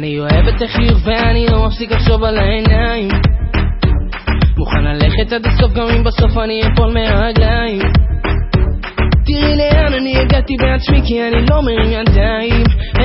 אני אוהב את החיוך ואני לא מפסיק לחשוב על העיניים, מוכן ללכת עד הסוף גם אם בסוף אני אפול מהרגליים. תראי לאן אני הגעתי בעצמי כי אני לא מרים ידיים,